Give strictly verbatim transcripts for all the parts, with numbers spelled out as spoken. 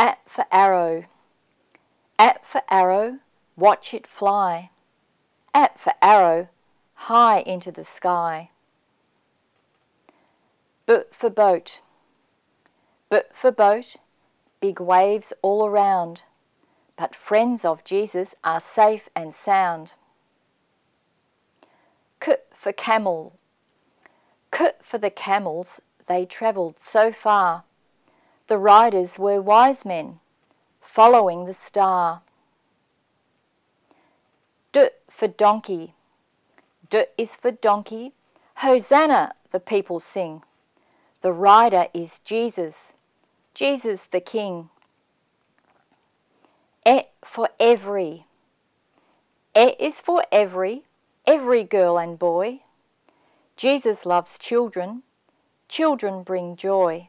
A for arrow. A for arrow, watch it fly. A for arrow, high into the sky. B for boat. B for boat, big waves all around, but friends of Jesus are safe and sound. C for camel. C for the camels, they travelled so far. The riders were wise men, following the star. D for donkey. D is for donkey. Hosanna, the people sing. The rider is Jesus, Jesus the King. E for every. E is for every, every girl and boy. Jesus loves children, children bring joy.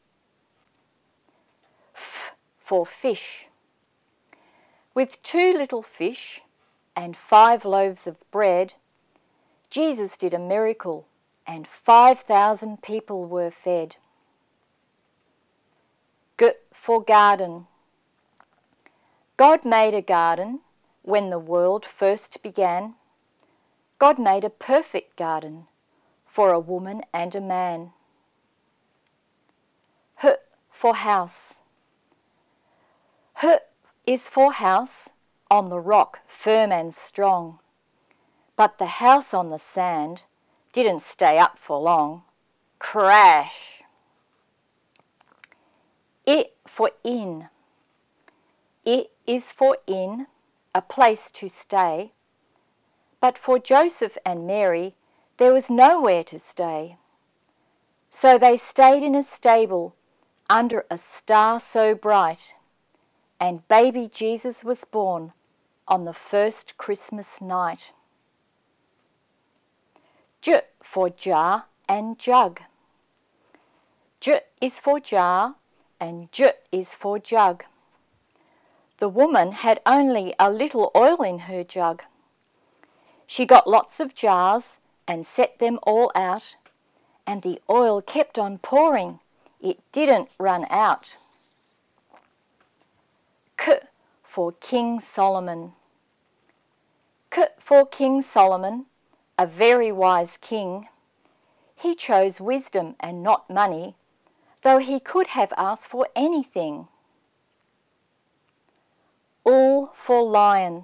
F for fish. With two little fish and five loaves of bread, Jesus did a miracle and five thousand people were fed. G for garden. God made a garden when the world first began. God made a perfect garden for a woman and a man. H for house. H is for house, on the rock, firm and strong. But the house on the sand didn't stay up for long. Crash! I for inn. I is for inn, a place to stay. But for Joseph and Mary, there was nowhere to stay. So they stayed in a stable under a star so bright, and baby Jesus was born on the first Christmas night. J for jar and jug. J is for jar and J is for jug. The woman had only a little oil in her jug. She got lots of jars and set them all out, and the oil kept on pouring. It didn't run out. K for King Solomon. K for King Solomon, a very wise king. He chose wisdom and not money, though he could have asked for anything. L for lion.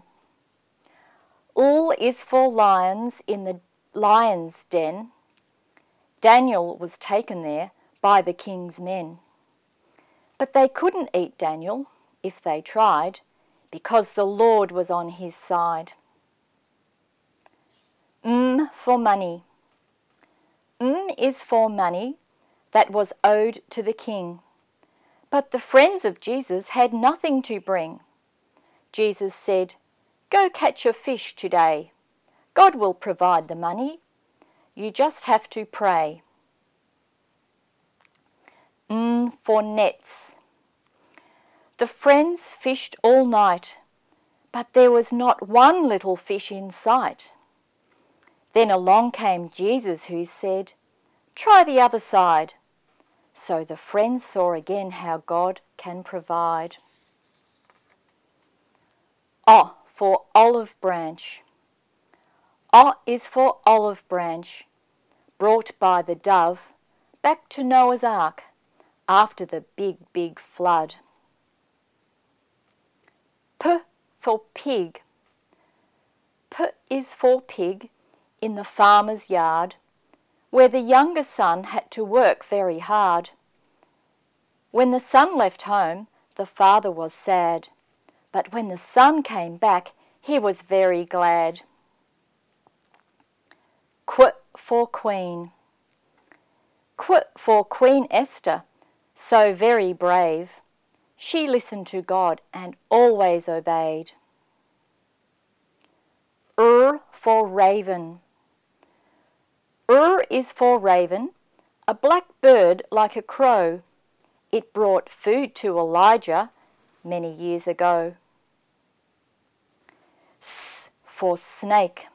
L is for lions in the lion's den. Daniel was taken there by the king's men. But they couldn't eat Daniel if they tried, because the Lord was on his side. M for money. M is for money that was owed to the king. But the friends of Jesus had nothing to bring. Jesus said, "Go catch a fish today. God will provide the money. You just have to pray." N for nets. The friends fished all night, but there was not one little fish in sight. Then along came Jesus, who said, "Try the other side." So the friends saw again how God can provide. O for olive branch. O is for olive branch, brought by the dove back to Noah's ark after the big, big flood. P for pig. P is for pig in the farmer's yard, where the younger son had to work very hard. When the son left home, the father was sad, but when the son came back, he was very glad. Q for queen. Q for Queen Esther, so very brave. She listened to God and always obeyed. R for raven. R is for raven, a black bird like a crow. It brought food to Elijah many years ago. S for snake.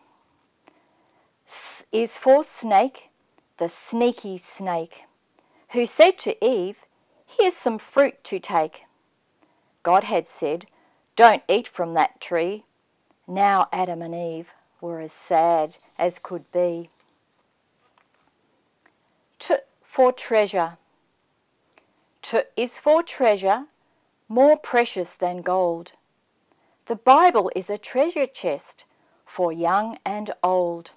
S is for snake, the sneaky snake, who said to Eve, "Here's some fruit to take." God had said, "Don't eat from that tree." Now Adam and Eve were as sad as could be. T for treasure. T is for treasure, more precious than gold. The Bible is a treasure chest for young and old.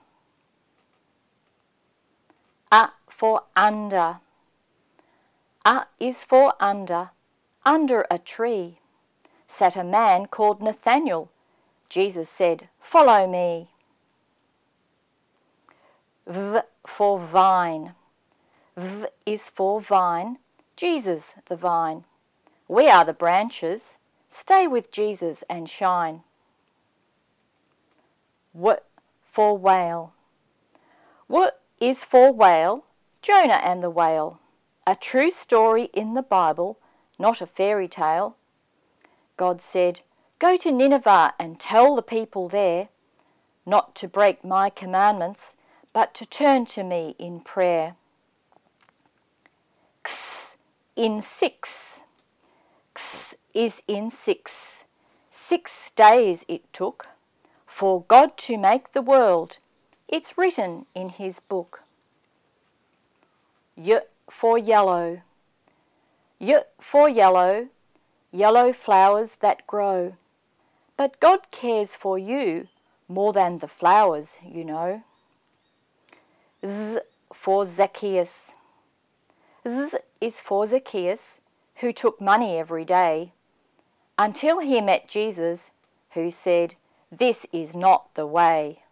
A for under. A is for under. Under a tree sat a man called Nathanael. Jesus said, "Follow me." V for vine. V is for vine. Jesus the vine. We are the branches. Stay with Jesus and shine. W for whale. W is for whale. Jonah and the whale. A true story in the Bible, not a fairy tale. God said, "Go to Nineveh and tell the people there not to break my commandments, but to turn to me in prayer." X in six. X is in six. Six days it took for God to make the world. It's written in his book. Y for yellow. Y for yellow. Yellow flowers that grow. But God cares for you more than the flowers, you know. Z for Zacchaeus. Z is for Zacchaeus, who took money every day, until he met Jesus, who said, "This is not the way."